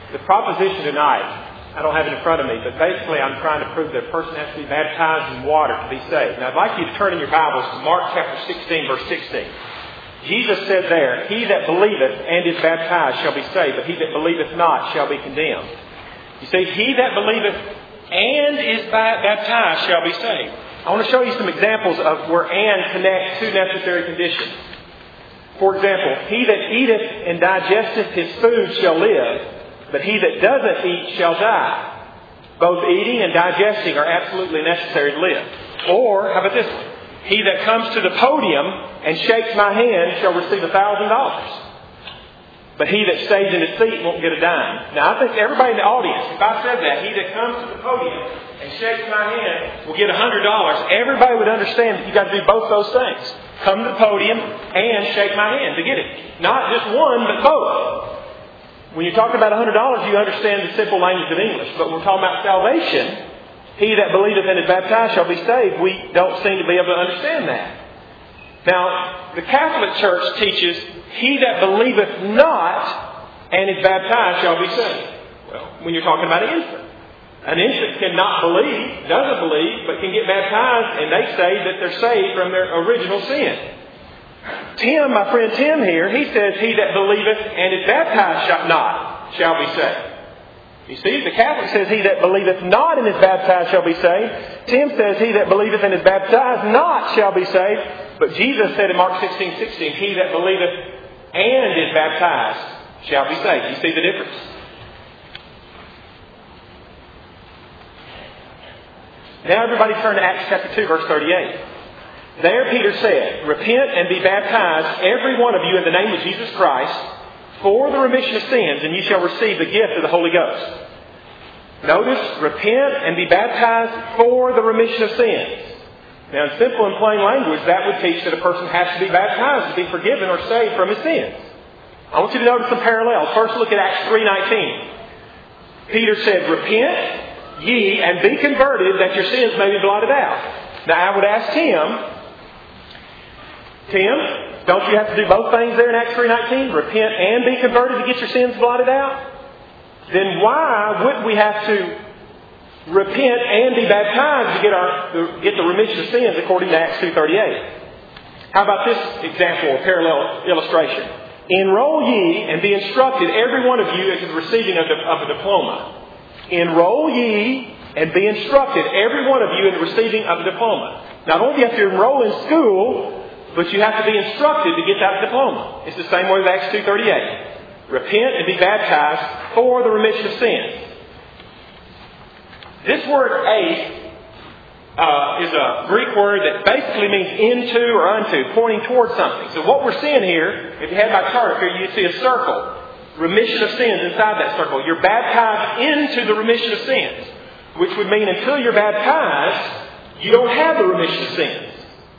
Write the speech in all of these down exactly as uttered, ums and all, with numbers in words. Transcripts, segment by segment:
The proposition tonight, I don't have it in front of me, but basically I'm trying to prove that a person has to be baptized in water to be saved. Now I'd like you to turn in your Bibles to Mark chapter sixteen, verse sixteen. Jesus said there, "He that believeth and is baptized shall be saved, but he that believeth not shall be condemned." You see, he that believeth and is baptized shall be saved. I want to show you some examples of where "and" connect two necessary conditions. For example, he that eateth and digesteth his food shall live, but he that doesn't eat shall die. Both eating and digesting are absolutely necessary to live. Or, how about this one? He that comes to the podium and shakes my hand shall receive a thousand dollars. But he that stays in his seat won't get a dime. Now, I think everybody in the audience, if I said that, he that comes to the podium and shakes my hand will get a hundred dollars. Everybody would understand that you've got to do both those things. Come to the podium and shake my hand to get it. Not just one, but both. When you're talking about a hundred dollars, you understand the simple language of English. But when we're talking about salvation, he that believeth and is baptized shall be saved. We don't seem to be able to understand that. Now, the Catholic Church teaches, he that believeth not and is baptized shall be saved. Well, when you're talking about an infant. An infant cannot believe, doesn't believe, but can get baptized, and they say that they're saved from their original sin. Tim, my friend Tim here, he says, he that believeth and is baptized shall not shall be saved. You see, the Catholic says, he that believeth not and is baptized shall be saved. Tim says, he that believeth and is baptized not shall be saved. But Jesus said in Mark sixteen sixteen, he that believeth and is baptized shall be saved. You see the difference? Now everybody turn to Acts chapter two, verse thirty-eight. There Peter said, "Repent and be baptized, every one of you, in the name of Jesus Christ, for the remission of sins, and you shall receive the gift of the Holy Ghost." Notice, repent and be baptized for the remission of sins. Now, in simple and plain language, that would teach that a person has to be baptized to be forgiven or saved from his sins. I want you to notice some parallels. First, look at Acts three nineteen. Peter said, "Repent ye and be converted, that your sins may be blotted out." Now, I would ask Tim, Tim, don't you have to do both things there in Acts three nineteen? Repent and be converted to get your sins blotted out? Then why wouldn't we have to repent and be baptized to get our to get the remission of sins according to Acts two thirty-eight? How about this example or parallel illustration? "Enroll ye and be instructed, every one of you, into the receiving of, the, of a diploma." Enroll ye and be instructed, every one of you, in the receiving of a diploma. Not only do you have to enroll in school, but you have to be instructed to get that diploma. It's the same way with Acts two thirty-eight. Repent and be baptized for the remission of sins. This word "eis" uh, is a Greek word that basically means into or unto, pointing towards something. So what we're seeing here, if you had my chart up here, you'd see a circle. Remission of sins inside that circle. You're baptized into the remission of sins, which would mean until you're baptized, you don't have the remission of sins.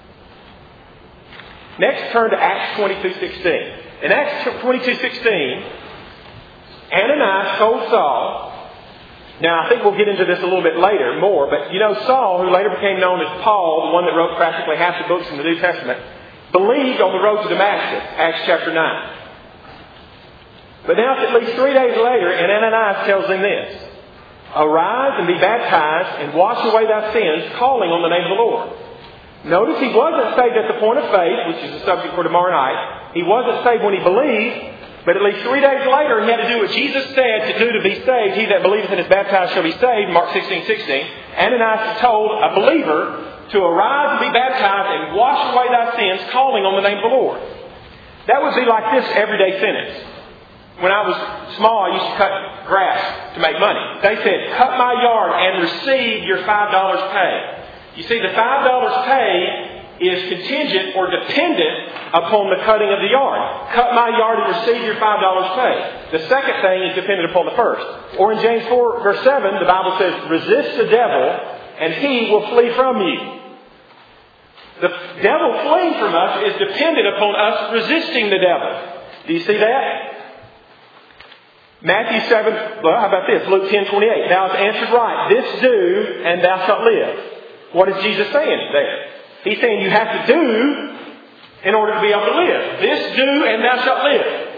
Next, turn to Acts twenty-two sixteen. In Acts twenty-two sixteen, Ananias told Saul, now I think we'll get into this a little bit later, more, but you know Saul, who later became known as Paul, the one that wrote practically half the books in the New Testament, believed on the road to Damascus, Acts chapter nine. But now it's at least three days later, and Ananias tells him this, "Arise and be baptized and wash away thy sins, calling on the name of the Lord." Notice he wasn't saved at the point of faith, which is the subject for tomorrow night. He wasn't saved when he believed, but at least three days later he had to do what Jesus said to do to be saved. "He that believeth and is baptized shall be saved," Mark sixteen sixteen. Ananias told a believer to arise and be baptized and wash away thy sins, calling on the name of the Lord. That would be like this everyday sentence. When I was small, I used to cut grass to make money. They said, "Cut my yard and receive your five dollars pay." You see, the five dollars pay is contingent or dependent upon the cutting of the yard. Cut my yard and receive your five dollars pay. The second thing is dependent upon the first. Or in James four, verse seven, the Bible says, "Resist the devil, and he will flee from you." The devil fleeing from us is dependent upon us resisting the devil. Do you see that? Matthew seven, well, how about this? Luke ten twenty-eight. "Thou hast answered right. This do, and thou shalt live." What is Jesus saying there? He's saying you have to do in order to be able to live. This do, and thou shalt live.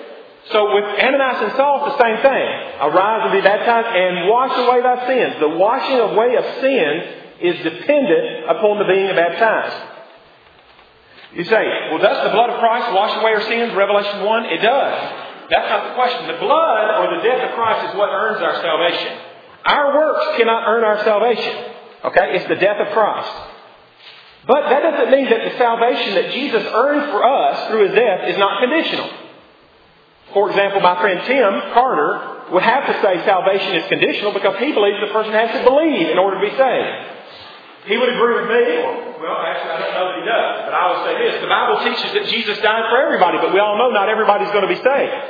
So with Ananias and Saul, it's the same thing. Arise and be baptized and wash away thy sins. The washing away of sins is dependent upon the being baptized. You say, well, does the blood of Christ wash away our sins? Revelation one, it does. That's not the question. The blood or the death of Christ is what earns our salvation. Our works cannot earn our salvation. Okay? It's the death of Christ. But that doesn't mean that the salvation that Jesus earned for us through His death is not conditional. For example, my friend Tim Carter would have to say salvation is conditional because he believes the person has to believe in order to be saved. He would agree with me, or, well, actually I don't know that he does, but I would say this. The Bible teaches that Jesus died for everybody, but we all know not everybody's going to be saved.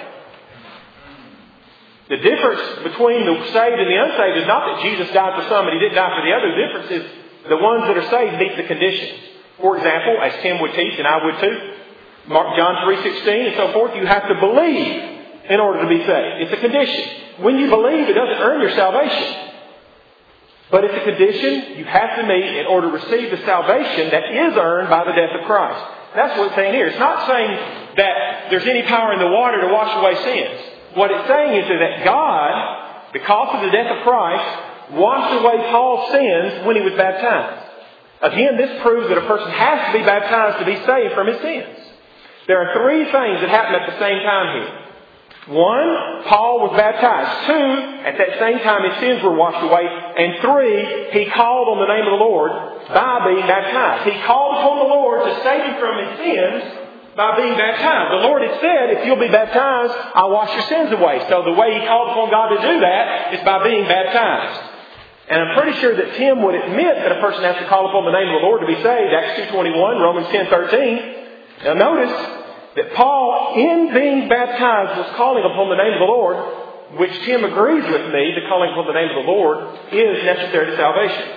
The difference between the saved and the unsaved is not that Jesus died for some and He didn't die for the other. The difference is the ones that are saved meet the conditions. For example, as Tim would teach, and I would too, Mark John three sixteen and so forth, you have to believe in order to be saved. It's a condition. When you believe, it doesn't earn your salvation. But it's a condition you have to meet in order to receive the salvation that is earned by the death of Christ. That's what it's saying here. It's not saying that there's any power in the water to wash away sins. What it's saying is that God, because of the death of Christ, washed away Paul's sins when he was baptized. Again, this proves that a person has to be baptized to be saved from his sins. There are three things that happen at the same time here. One, Paul was baptized. Two, at that same time his sins were washed away. And three, he called on the name of the Lord by being baptized. He called upon the Lord to save him from his sins by being baptized. The Lord had said, if you'll be baptized, I'll wash your sins away. So the way he called upon God to do that is by being baptized. And I'm pretty sure that Tim would admit that a person has to call upon the name of the Lord to be saved. Acts two twenty-one, Romans ten thirteen. Now notice that Paul, in being baptized, was calling upon the name of the Lord, which Tim agrees with me that calling upon the name of the Lord is necessary to salvation.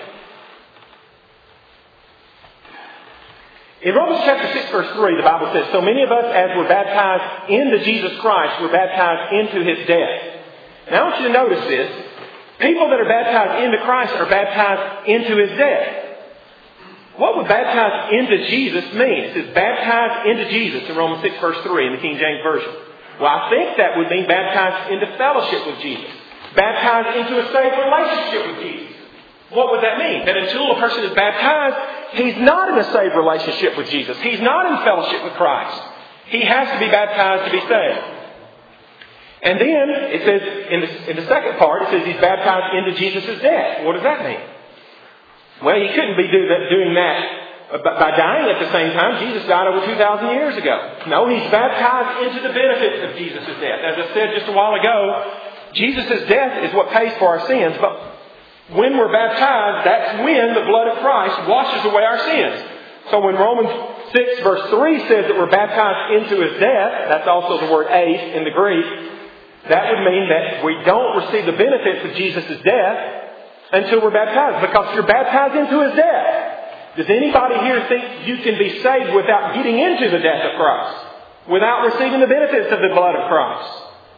In Romans chapter six, verse three, the Bible says, so many of us, as were baptized into Jesus Christ, were baptized into His death. Now I want you to notice this. People that are baptized into Christ are baptized into His death. What would baptized into Jesus mean? It says baptized into Jesus in Romans six, verse three in the King James Version. Well, I think that would mean baptized into fellowship with Jesus. Baptized into a safe relationship with Jesus. What would that mean? That until a person is baptized, he's not in a saved relationship with Jesus. He's not in fellowship with Christ. He has to be baptized to be saved. And then it says in the, in the second part, it says he's baptized into Jesus' death. What does that mean? Well, he couldn't be do that, doing that by dying at the same time. Jesus died over two thousand years ago. No, he's baptized into the benefits of Jesus' death. As I said just a while ago, Jesus' death is what pays for our sins. But when we're baptized, that's when the blood of Christ washes away our sins. So when Romans six verse three says that we're baptized into His death, that's also the word eis in the Greek, that would mean that we don't receive the benefits of Jesus' death until we're baptized, because you're baptized into His death. Does anybody here think you can be saved without getting into the death of Christ? Without receiving the benefits of the blood of Christ?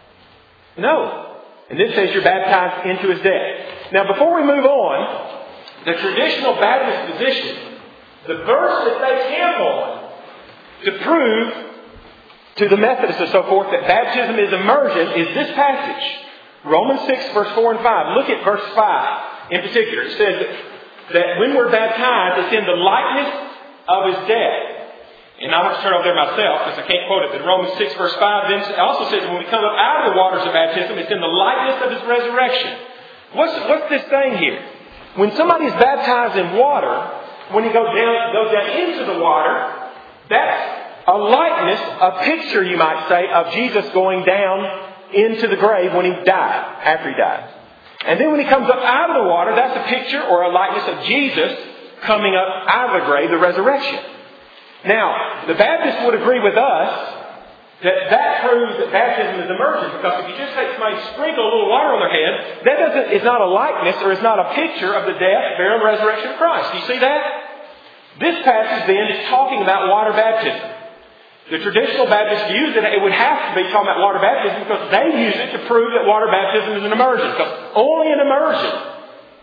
No. And this says you're baptized into His death. Now, before we move on, the traditional Baptist position, the verse that they camp on to prove to the Methodists and so forth that baptism is immersion is this passage. Romans six, verse four and five. Look at verse five in particular. It says that, that when we're baptized, it's in the likeness of His death. And I want to turn over there myself because I can't quote it. But Romans six, verse five then it also says that when we come up out of the waters of baptism, it's in the likeness of His resurrection. What's, what's this thing here? When somebody is baptized in water, when he goes down, goes down into the water, that's a likeness, a picture, you might say, of Jesus going down into the grave when He died, after He died. And then when He comes up out of the water, that's a picture or a likeness of Jesus coming up out of the grave, the resurrection. Now, the Baptists would agree with us that that proves that baptism is immersion, because if you just take somebody sprinkle a little water on their head, that doesn't is not a likeness or is not a picture of the death, burial, and resurrection of Christ. Do you see that? This passage then is talking about water baptism. The traditional Baptist views that it would have to be talking about water baptism because they use it to prove that water baptism is an immersion. Because only an immersion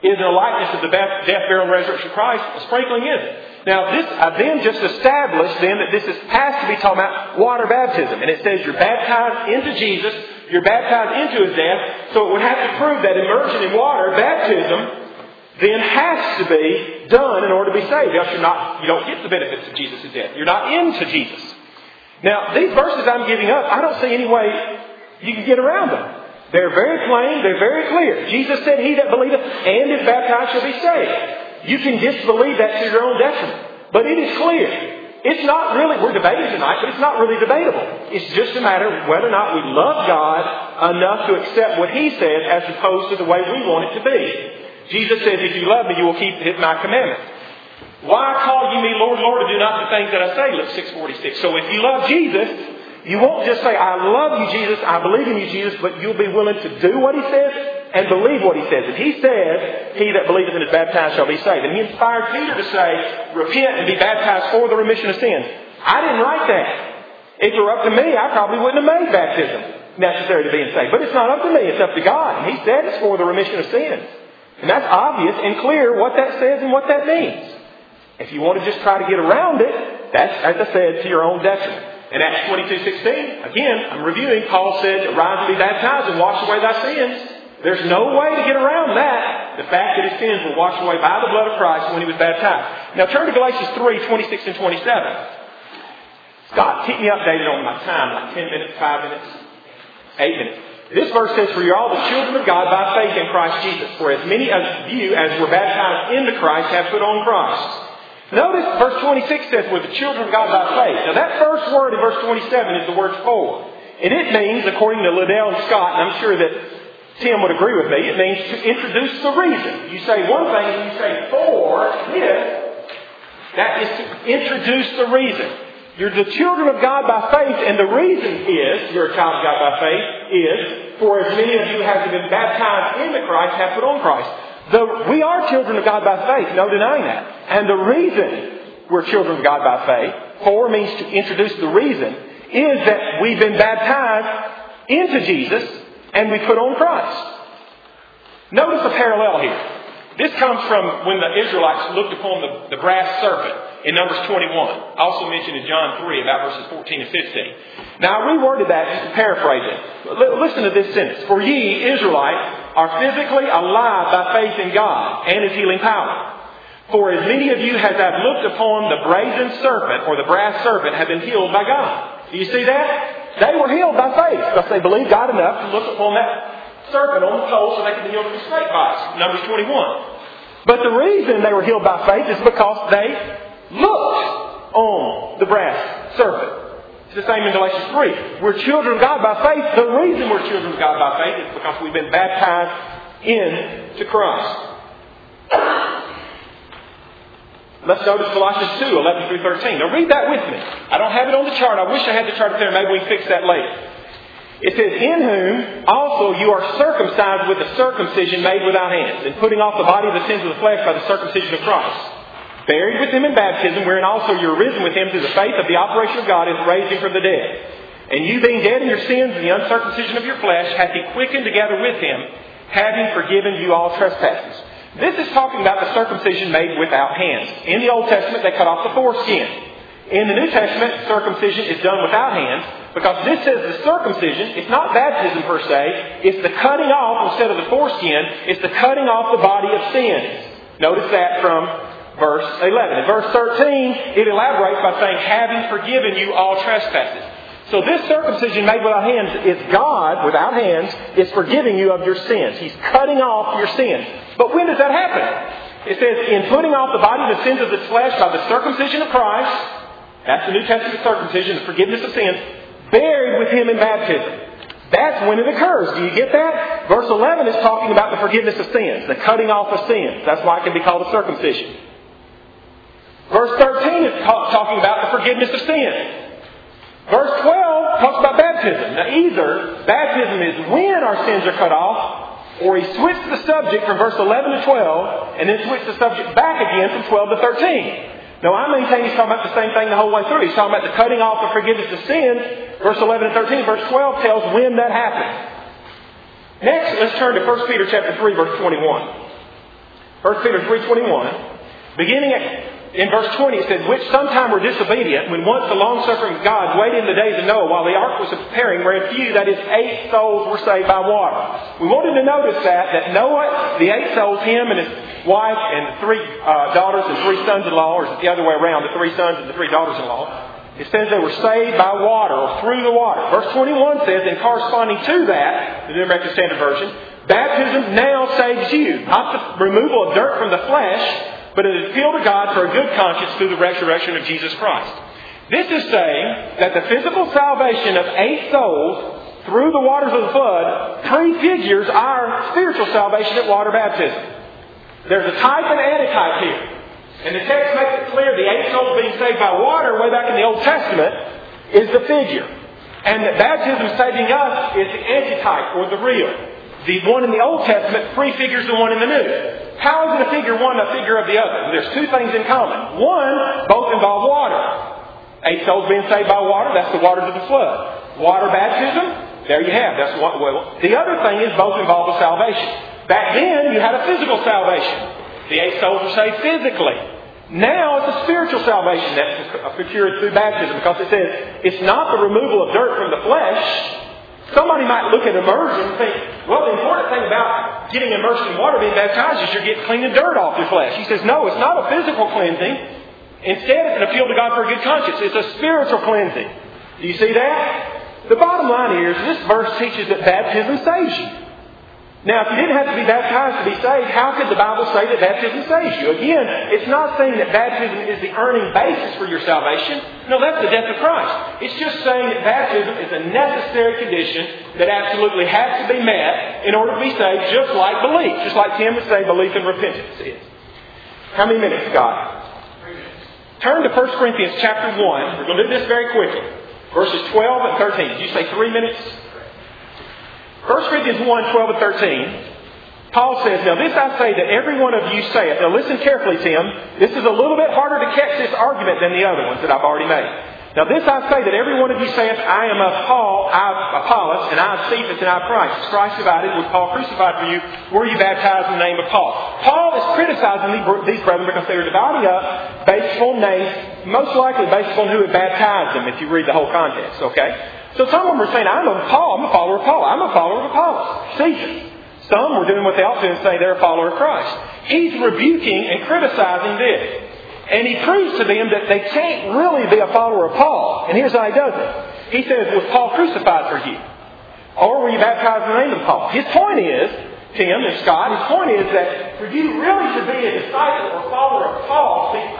is in a likeness of the death, burial, and resurrection of Christ. A sprinkling isn't. Now, this I then just established then that this is, has to be talking about water baptism. And it says you're baptized into Jesus, you're baptized into His death. So it would have to prove that immersion in water, baptism, then has to be done in order to be saved. Else you're not, you don't get the benefits of Jesus' death. You're not into Jesus. Now, these verses I'm giving up, I don't see any way you can get around them. They're very plain. They're very clear. Jesus said, "He that believeth and is baptized shall be saved." You can disbelieve that to your own detriment. But it is clear. It's not really, we're debating tonight, but it's not really debatable. It's just a matter of whether or not we love God enough to accept what He says as opposed to the way we want it to be. Jesus says, "If you love me, you will keep my commandments." Why call you me Lord, Lord, and do not the things that I say? Luke six forty-six. So if you love Jesus, you won't just say, "I love you, Jesus, I believe in you, Jesus," but you'll be willing to do what He says and believe what He says. If He says, "He that believeth and is baptized shall be saved," and He inspired Peter to say, "Repent and be baptized for the remission of sins." I didn't write that. If it were up to me, I probably wouldn't have made baptism necessary to being saved. But it's not up to me, it's up to God. And He said it's for the remission of sins. And that's obvious and clear what that says and what that means. If you want to just try to get around it, that's, as I said, to your own detriment. In Acts twenty-two sixteen, again, I'm reviewing, Paul said, "Arise and be baptized and wash away thy sins." There's no way to get around that. The fact that his sins were washed away by the blood of Christ when he was baptized. Now turn to Galatians three, twenty-six and twenty-seven. Scott, keep me updated on my time, like ten minutes, five minutes, eight minutes. This verse says, "For you're all the children of God by faith in Christ Jesus. For as many of you as were baptized into Christ have put on Christ." Notice verse twenty-six says, "We're the children of God by faith." Now that first word in verse twenty-seven is the word "for." And it means, according to Liddell and Scott, and I'm sure that Tim would agree with me, it means to introduce the reason. You say one thing and you say "for this," that is to introduce the reason. You're the children of God by faith, and the reason is, you're a child of God by faith, is, for as many of you have been baptized into Christ have put on Christ. The, we are children of God by faith, no denying that. And the reason we're children of God by faith, for means to introduce the reason, is that we've been baptized into Jesus and we put on Christ. Notice a parallel here. This comes from when the Israelites looked upon the, the brass serpent in Numbers twenty-one. Also mentioned in John three about verses fourteen and fifteen. Now I reworded that just to paraphrase it. L- listen to this sentence. "For ye, Israelites, are physically alive by faith in God and His healing power. For as many of you as have looked upon the brazen serpent," or the brass serpent, "have been healed by God." Do you see that? They were healed by faith because they believed God enough to look upon that serpent on the pole so they could be healed from snake bites. Numbers twenty-one. But the reason they were healed by faith is because they looked on the brass serpent. It's the same in Galatians three. We're children of God by faith. The reason we're children of God by faith is because we've been baptized into Christ. Let's notice Colossians two, eleven through thirteen. Now read that with me. I don't have it on the chart. I wish I had the chart up there. Maybe we can fix that later. It says, "In whom also you are circumcised with a circumcision made without hands, and putting off the body of the sins of the flesh by the circumcision of Christ. Buried with Him in baptism, wherein also you are risen with Him through the faith of the operation of God, and raised Him from the dead. And you being dead in your sins and the uncircumcision of your flesh, hath He quickened together with Him, having forgiven you all trespasses." This is talking about the circumcision made without hands. In the Old Testament, they cut off the foreskin. In the New Testament, circumcision is done without hands, because this says the circumcision, it's not baptism per se, it's the cutting off, instead of the foreskin, it's the cutting off the body of sins. Notice that from verse eleven. In verse thirteen, it elaborates by saying, "having forgiven you all trespasses." So this circumcision made without hands is God, without hands, is forgiving you of your sins. He's cutting off your sins. But when does that happen? It says, "in putting off the body the sins of the flesh by the circumcision of Christ," that's the New Testament circumcision, the forgiveness of sins, "buried with Him in baptism." That's when it occurs. Do you get that? Verse eleven is talking about the forgiveness of sins, the cutting off of sins. That's why it can be called a circumcision. Verse thirteen is talking about the forgiveness of sins. Verse twelve talks about baptism. Now either baptism is when our sins are cut off, or he switched the subject from verse eleven to twelve, and then switched the subject back again from twelve to thirteen. Now I maintain he's talking about the same thing the whole way through. He's talking about the cutting off of forgiveness of sins. Verse eleven and thirteen. Verse twelve tells when that happened. Next, let's turn to First Peter chapter three, verse twenty-one. First Peter three twenty-one. Beginning at in verse twenty, it says, which sometime were disobedient, when once the long-suffering God waited in the days of Noah while the ark was preparing, wherein few, that is, eight souls were saved by water. We wanted to notice that, that Noah, the eight souls, him and his wife and three uh, daughters and three sons-in-law, or is it the other way around, the three sons and the three daughters-in-law? It says they were saved by water, or through the water. Verse twenty-one says, and corresponding to that, the New American Standard Version, baptism now saves you, not the removal of dirt from the flesh, but an appeal to God for a good conscience through the resurrection of Jesus Christ. This is saying that the physical salvation of eight souls through the waters of the flood prefigures our spiritual salvation at water baptism. There's a type and antitype here. And the text makes it clear the eight souls being saved by water way back in the Old Testament is the figure. And that baptism saving us is the antitype or the real. The one in the Old Testament prefigures the one in the New. How is it a figure one a figure of the other? There's two things in common. One, both involve water. Eight souls being saved by water, that's the waters of the flood. Water baptism, there you have. That's what. Well, the other thing is both involve a salvation. Back then, you had a physical salvation. The eight souls were saved physically. Now it's a spiritual salvation that's procured through baptism, because it says it's not the removal of dirt from the flesh. Somebody might look at immersion and think, well, the important thing about getting immersed in water, being baptized, is you're getting cleaning dirt off your flesh. He says, no, it's not a physical cleansing. Instead, it's an appeal to God for a good conscience. It's a spiritual cleansing. Do you see that? The bottom line here is this verse teaches that baptism saves you. Now, if you didn't have to be baptized to be saved, how could the Bible say that baptism saves you? Again, it's not saying that baptism is the earning basis for your salvation. No, that's the death of Christ. It's just saying that baptism is a necessary condition that absolutely has to be met in order to be saved, just like belief. Just like Tim would say belief and repentance is. How many minutes, Scott? Turn to First Corinthians chapter one. We're going to do this very quickly. Verses twelve and thirteen. Did you say three minutes? First Corinthians one, twelve and thirteen, Paul says, now this I say that every one of you saith. Now listen carefully, Tim. This is a little bit harder to catch this argument than the other ones that I've already made. Now this I say that every one of you saith, I am of Paul, I of Apollos, and I of Cephas, and I of Christ. As Christ divided, was Paul crucified for you? Were you baptized in the name of Paul? Paul is criticizing these brethren because they were dividing up based upon names, most likely based upon who had baptized them, if you read the whole context, okay? So some of them were saying, I'm a Paul, I'm a follower of Paul, I'm a follower of Apollos, Cephas. Some were doing what they ought to and say they're a follower of Christ. He's rebuking and criticizing this. And he proves to them that they can't really be a follower of Paul. And here's how he does it. He says, was Paul crucified for you? Or were you baptized in the name of Paul? His point is, Tim and Scott, his point is that for you really to be a disciple or follower of Paul, speak of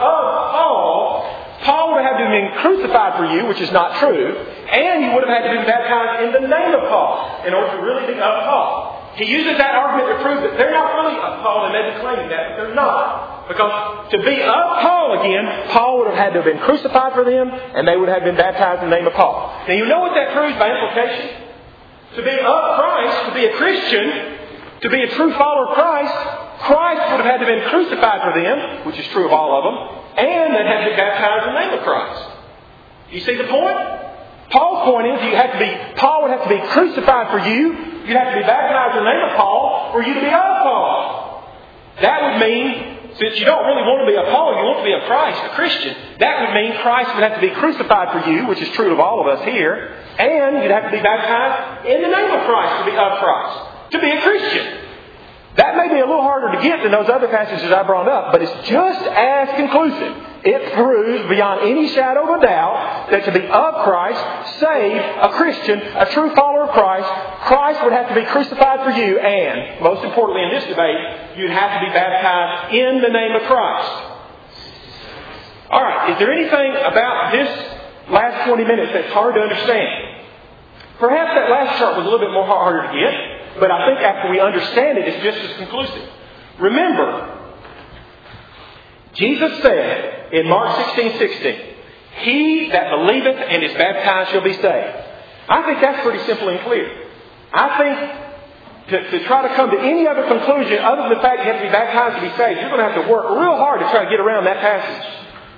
Paul, Paul would have to have been crucified for you, which is not true, and you would have had to be baptized in the name of Paul in order to really be of Paul. He uses that argument to prove that they're not really of Paul, and they've been claiming that, but they're not. Because to be of Paul again, Paul would have had to have been crucified for them, and they would have been baptized in the name of Paul. Now you know what that proves by implication? To be of Christ, to be a Christian, to be a true follower of Christ, Christ would have had to have been crucified for them, which is true of all of them, and they had to be baptized in the name of Christ. You see the point? Paul's point is you have to be, Paul would have to be crucified for you. You'd have to be baptized in the name of Paul for you to be of Paul. That would mean, since you don't really want to be of Paul, you want to be of Christ, a Christian, that would mean Christ would have to be crucified for you, which is true of all of us here, and you'd have to be baptized in the name of Christ to be of Christ, to be a Christian. That may be a little harder to get than those other passages I brought up, but it's just as conclusive. It proves beyond any shadow of a doubt that to be of Christ, save a Christian, a true follower of Christ, Christ would have to be crucified for you, and, most importantly in this debate, you'd have to be baptized in the name of Christ. Alright, is there anything about this last twenty minutes that's hard to understand? Perhaps that last chart was a little bit more harder to get, but I think after we understand it, it's just as conclusive. Remember, Jesus said in Mark sixteen sixteen, he that believeth and is baptized shall be saved. I think that's pretty simple and clear. I think to, to try to come to any other conclusion other than the fact you have to be baptized to be saved, you're going to have to work real hard to try to get around that passage.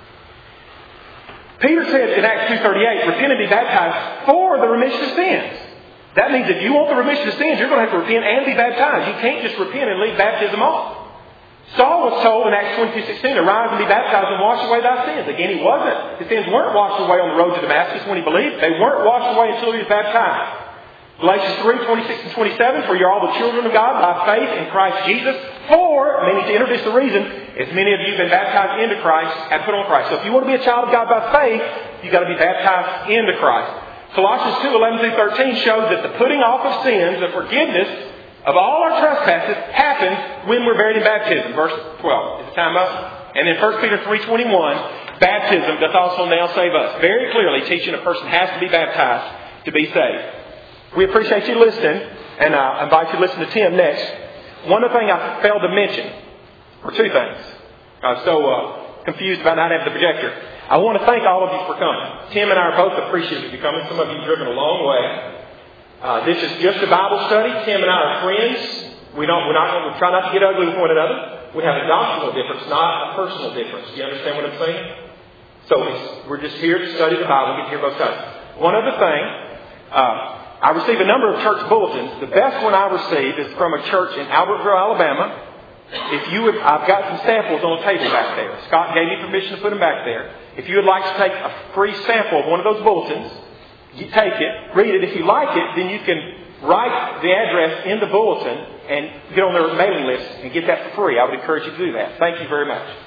Peter said in Acts two thirty-eight, repent and be baptized for the remission of sins. That means if you want the remission of sins, you're going to have to repent and be baptized. You can't just repent and leave baptism off. Saul was told in Acts twenty-two sixteen, arise and be baptized and wash away thy sins. Again, he wasn't. His sins weren't washed away on the road to Damascus when he believed. They weren't washed away until he was baptized. Galatians three, twenty-six and twenty-seven, for you're all the children of God by faith in Christ Jesus. For, meaning to introduce the reason, as many of you have been baptized into Christ and put on Christ. So if you want to be a child of God by faith, you've got to be baptized into Christ. Colossians two, eleven through thirteen shows that the putting off of sins, the forgiveness of all our trespasses, happens when we're buried in baptism. Verse twelve. Is the time up? And then First Peter three twenty-one, baptism doth also now save us. Very clearly teaching a person has to be baptized to be saved. We appreciate you listening, and I invite you to listen to Tim next. One other thing I failed to mention, or two things. I was so uh, confused about not having the projector. I want to thank all of you for coming. Tim and I are both appreciative of you coming. Some of you have driven a long way. Uh, this is just a Bible study. Tim and I are friends. We don't, we're not, we try not to get ugly with one another. We have a doctrinal difference, not a personal difference. Do you understand what I'm saying? So it's, we're just here to study the Bible and get to hear both sides. One other thing, uh, I receive a number of church bulletins. The best one I received is from a church in Albertville, Alabama. If you would, I've got some samples on the table back there. Scott gave me permission to put them back there. If you would like to take a free sample of one of those bulletins, you take it, read it. If you like it, then you can write the address in the bulletin and get on their mailing list and get that for free. I would encourage you to do that. Thank you very much.